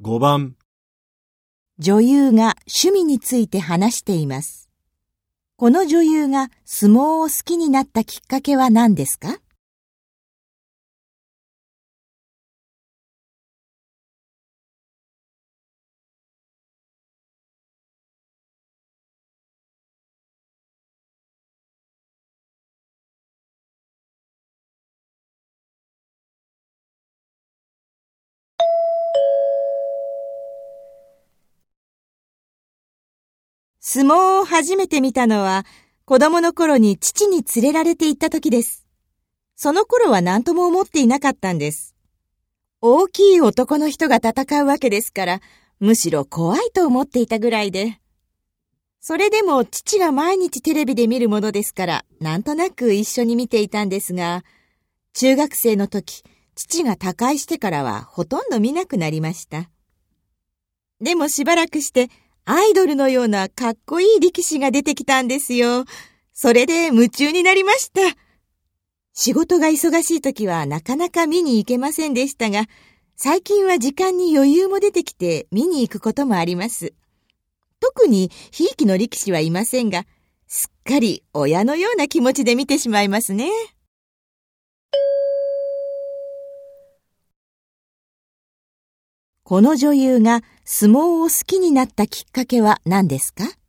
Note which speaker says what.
Speaker 1: 5番。
Speaker 2: 女優が趣味について話しています。この女優が相撲を好きになったきっかけは何ですか？相撲を初めて見たのは子供の頃に父に連れられて行った時です。その頃は何とも思っていなかったんです。大きい男の人が戦うわけですから、むしろ怖いと思っていたぐらいで。それでも父が毎日テレビで見るものですから、なんとなく一緒に見ていたんですが、中学生の時、父が他界してからはほとんど見なくなりました。でもしばらくして、アイドルのようなかっこいい力士が出てきたんですよ。それで夢中になりました。仕事が忙しい時はなかなか見に行けませんでしたが、最近は時間に余裕も出てきて見に行くこともあります。特にひいきの力士はいませんが、すっかり親のような気持ちで見てしまいますね。この女優が相撲を好きになったきっかけは何ですか？